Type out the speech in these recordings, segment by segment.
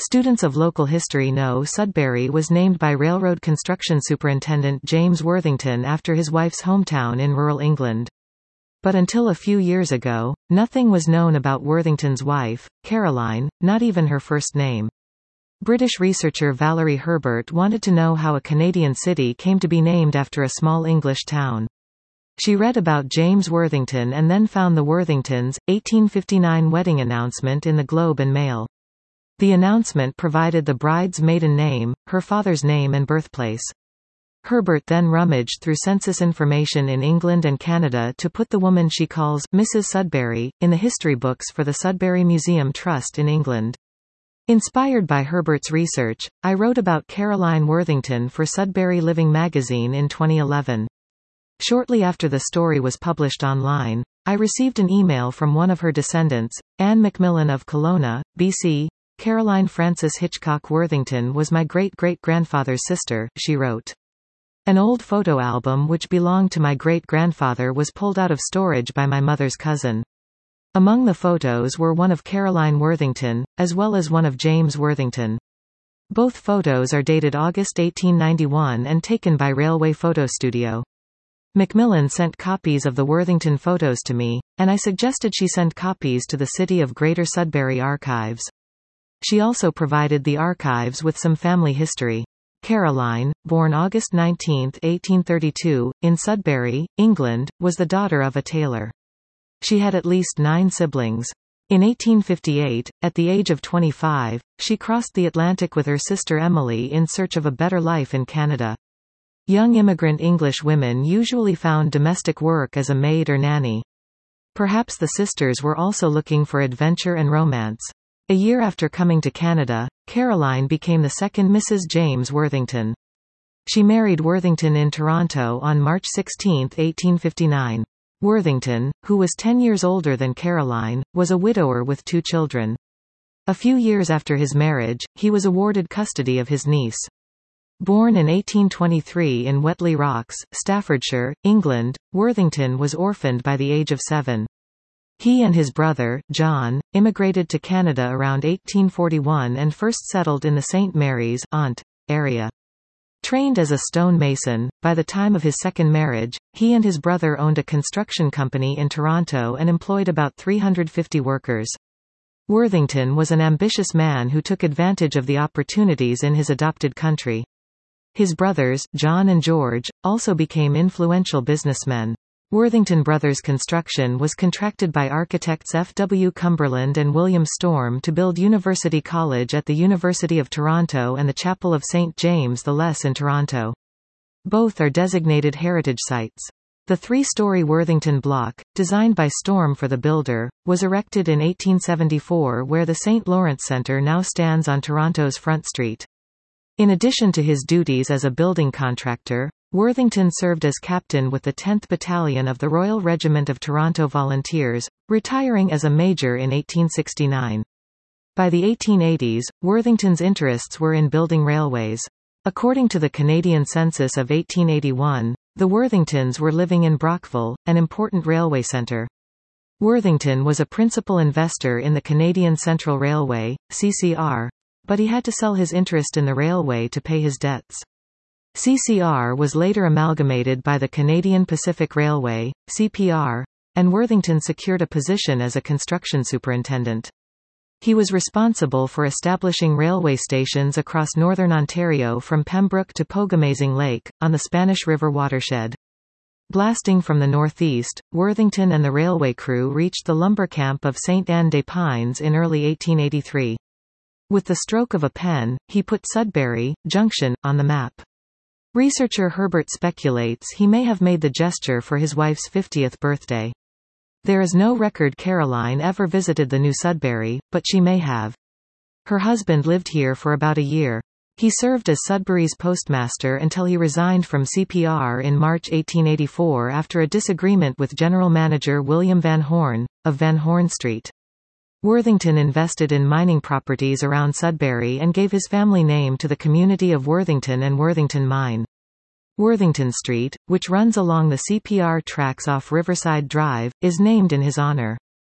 Students of local history know Sudbury was named by railroad construction superintendent James Worthington after his wife's hometown in rural England. But until a few years ago, nothing was known about Worthington's wife, Caroline, not even her first name. British researcher Valerie Herbert wanted to know how a Canadian city came to be named after a small English town. She read about James Worthington and then found the Worthingtons' 1859 wedding announcement in the Globe and Mail. The announcement provided the bride's maiden name, her father's name and birthplace. Herbert then rummaged through census information in England and Canada to put the woman she calls Mrs. Sudbury in the history books for the Sudbury Museum Trust in England. Inspired by Herbert's research, I wrote about Caroline Worthington for Sudbury Living magazine in 2011. Shortly after the story was published online, I received an email from one of her descendants, Anne Macmillan of Kelowna, BC. Caroline Frances Hitchcock Worthington was my great-great-grandfather's sister, she wrote. An old photo album which belonged to my great-grandfather was pulled out of storage by my mother's cousin. Among the photos were one of Caroline Worthington, as well as one of James Worthington. Both photos are dated August 1891 and taken by Railway Photo Studio. Macmillan sent copies of the Worthington photos to me, and I suggested she send copies to the City of Greater Sudbury Archives. She also provided the archives with some family history. Caroline, born August 19, 1832, in Sudbury, England, was the daughter of a tailor. She had at least 9 siblings. In 1858, at the age of 25, she crossed the Atlantic with her sister Emily in search of a better life in Canada. Young immigrant English women usually found domestic work as a maid or nanny. Perhaps the sisters were also looking for adventure and romance. A year after coming to Canada, Caroline became the second Mrs. James Worthington. She married Worthington in Toronto on March 16, 1859. Worthington, who was 10 years older than Caroline, was a widower with 2 children. A few years after his marriage, he was awarded custody of his niece. Born in 1823 in Wetley Rocks, Staffordshire, England, Worthington was orphaned by the age of 7. He and his brother, John, immigrated to Canada around 1841 and first settled in the St. Mary's, Ont. area. Trained as a stone mason, by the time of his second marriage, he and his brother owned a construction company in Toronto and employed about 350 workers. Worthington was an ambitious man who took advantage of the opportunities in his adopted country. His brothers, John and George, also became influential businessmen. Worthington Brothers Construction was contracted by architects F. W. Cumberland and William Storm to build University College at the University of Toronto and the Chapel of St. James the Less in Toronto. Both are designated heritage sites. The 3-story Worthington block, designed by Storm for the builder, was erected in 1874 where the St. Lawrence Centre now stands on Toronto's Front Street. In addition to his duties as a building contractor, Worthington served as captain with the 10th Battalion of the Royal Regiment of Toronto Volunteers, retiring as a major in 1869. By the 1880s, Worthington's interests were in building railways. According to the Canadian Census of 1881, the Worthingtons were living in Brockville, an important railway centre. Worthington was a principal investor in the Canadian Central Railway, CCR. But he had to sell his interest in the railway to pay his debts. CCR was later amalgamated by the Canadian Pacific Railway, CPR, and Worthington secured a position as a construction superintendent. He was responsible for establishing railway stations across northern Ontario from Pembroke to Pogamazing Lake, on the Spanish River watershed. Blasting from the northeast, Worthington and the railway crew reached the lumber camp of Sainte-Anne-des-Pines in early 1883. With the stroke of a pen, he put Sudbury, Junction, on the map. Researcher Herbert speculates he may have made the gesture for his wife's 50th birthday. There is no record Caroline ever visited the new Sudbury, but she may have. Her husband lived here for about a year. He served as Sudbury's postmaster until he resigned from CPR in March 1884 after a disagreement with general manager William Van Horn, of Van Horn Street. Worthington invested in mining properties around Sudbury and gave his family name to the community of Worthington and Worthington Mine. Worthington Street, which runs along the CPR tracks off Riverside Drive, is named in his honor.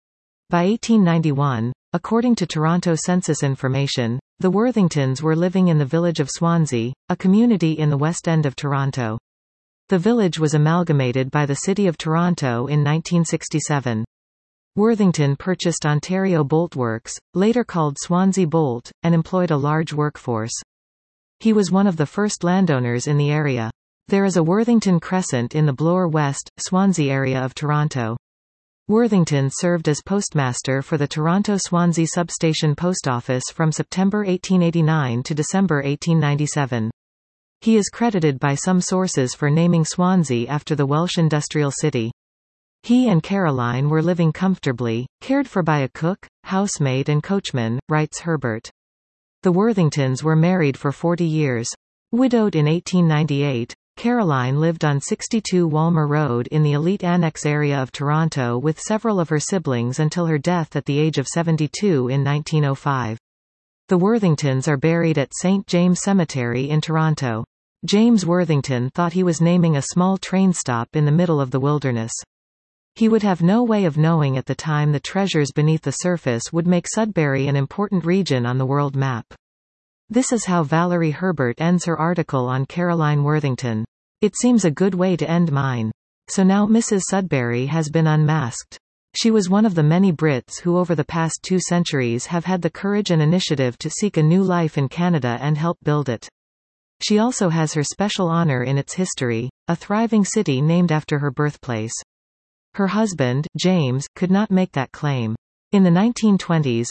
By 1891, according to Toronto census information, the Worthingtons were living in the village of Swansea, a community in the West End of Toronto. The village was amalgamated by the City of Toronto in 1967. Worthington purchased Ontario Bolt Works, later called Swansea Bolt, and employed a large workforce. He was one of the first landowners in the area. There is a Worthington Crescent in the Bloor West, Swansea area of Toronto. Worthington served as postmaster for the Toronto-Swansea Substation Post Office from September 1889 to December 1897. He is credited by some sources for naming Swansea after the Welsh industrial city. He and Caroline were living comfortably, cared for by a cook, housemaid and coachman, writes Herbert. The Worthingtons were married for 40 years. Widowed in 1898, Caroline lived on 62 Walmer Road in the elite annex area of Toronto with several of her siblings until her death at the age of 72 in 1905. The Worthingtons are buried at St. James Cemetery in Toronto. James Worthington thought he was naming a small train stop in the middle of the wilderness. He would have no way of knowing at the time the treasures beneath the surface would make Sudbury an important region on the world map. This is how Valerie Herbert ends her article on Caroline Worthington. It seems a good way to end mine. So now Mrs. Sudbury has been unmasked. She was one of the many Brits who over the past 2 centuries have had the courage and initiative to seek a new life in Canada and help build it. She also has her special honor in its history, a thriving city named after her birthplace. Her husband, James, could not make that claim. In the 1920s,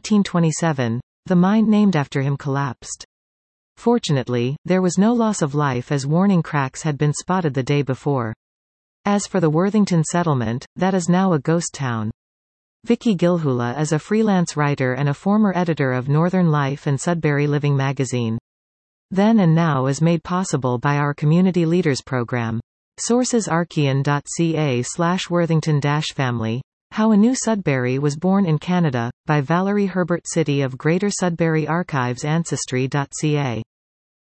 1927, the mine named after him collapsed. Fortunately, there was no loss of life as warning cracks had been spotted the day before. As for the Worthington settlement, that is now a ghost town. Vicky Gilhula is a freelance writer and a former editor of Northern Life and Sudbury Living magazine. Then and Now is made possible by our Community Leaders program. Sources archean.ca/Worthington-family. How a New Sudbury Was Born in Canada, by Valerie Herbert. City of Greater Sudbury Archives Ancestry.ca